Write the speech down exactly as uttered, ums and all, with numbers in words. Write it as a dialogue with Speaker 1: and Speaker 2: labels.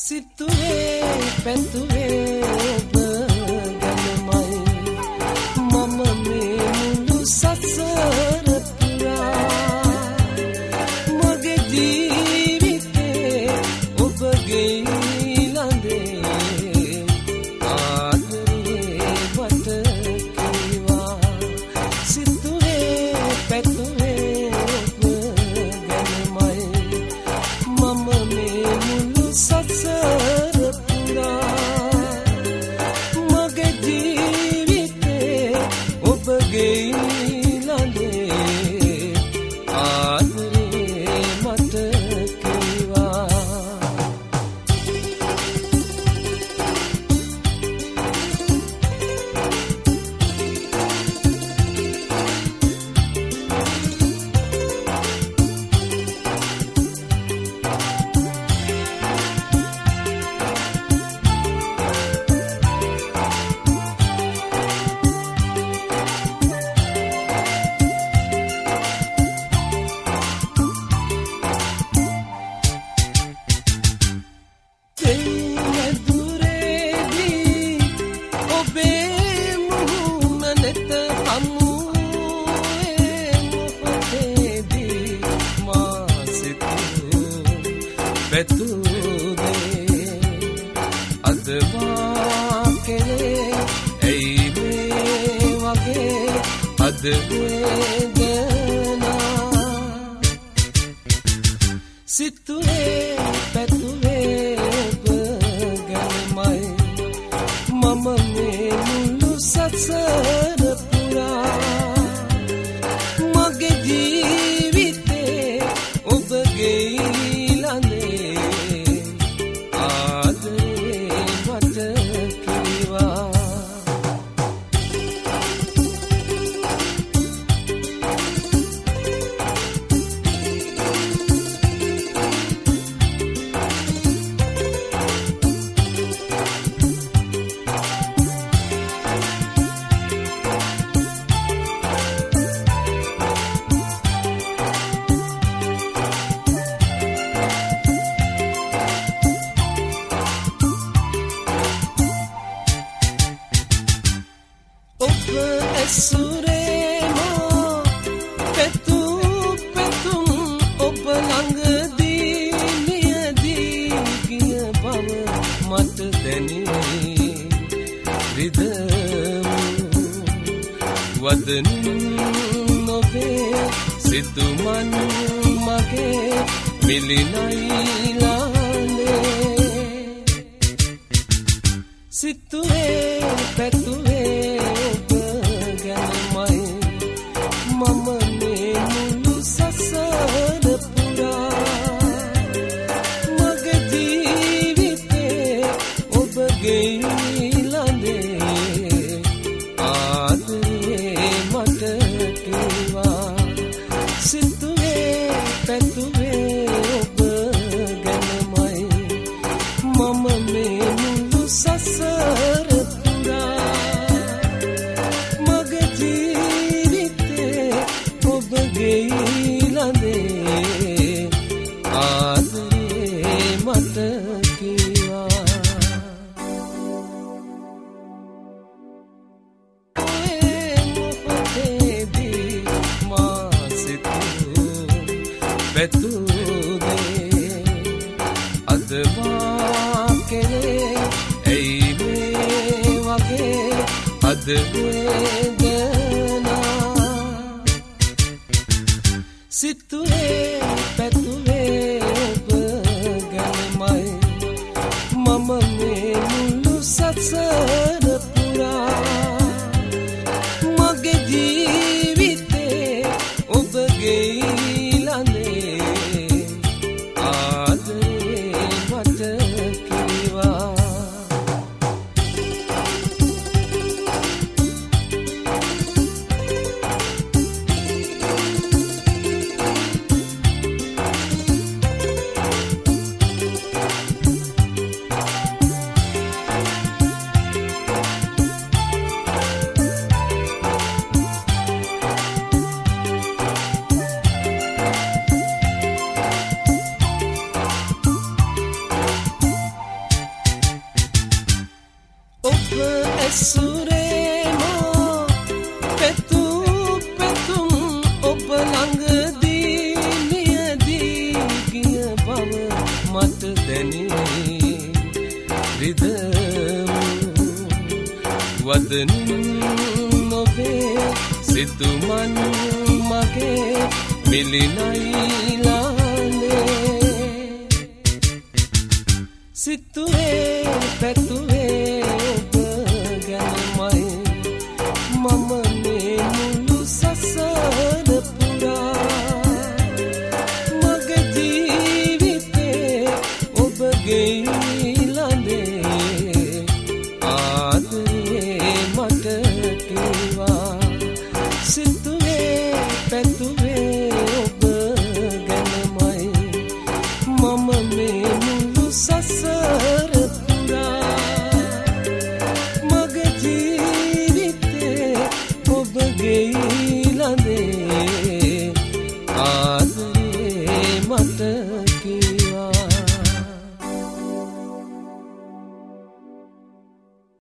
Speaker 1: සිතුවේ පැතුවේ ඔබ ගැනමයි මම මේ මුළු සසර පුරා මගේ ජීවිතේ ඔබගේ ළඟේ ආදරේ මට කීවා සිතුවේ පැතුවේ ඔබ ගැනමයි මම මේ මුළු සසර පුරා මගේ ජීවිතේ ඔබගේ ළඟේ ආදරේ මට කීවා සිතුවේ පැතුවේ ඔබ ගැනමයි මම මේ මුළු සසර පුරා මගේ ජීවිතේ ඔබගේ ළඟේ ආදරේ මට කීවා සිතුමන් මගේ මිලිනයිලානේ සිතුවේ පැතුවේ ඔබ ගැනමයි මම මේ මුළු සසර පුරා මගේ ජීවිතේ ඔබගේ ළඟේ ආදරේ මට කීවා සිතුවේ පැතුවේ ඔබ ගැනමයි මම මේ මුළු සසර පුරා මගේ ජීවිතේ ඔබගේ ළඟේ ආදරේ මට කීවා පැතුවේ අදවා කෙරේ ඇයි මේ වගේ අද වේදනා සිතුවේ පැතුවේ ඔබ ගැනමයි මම මේ මුළු සසර පුරා මගේ ජීවිතේ ඔබගේ ඇසුරේමෝ පෙතු පෙතුම් ඔබ ළඟදී නියදී ගිය බව මට දැනේ රිදමු වදන් නොවේ සිතුමන් මගේ මිලිනයිලානේ සිතුවේ පැතුවේ ඔබ ගැනමයි මම මේ මුළු සසර පුරා මගේ ජීවිතේ ඔබගේ ළඟේ ආදරේ මට කීවා සිතුවේ පැතුවේ ඔබ ගැනමයි මම මේ මුළු සසර පුරා මගේ ජීවිතේ ඔබගේ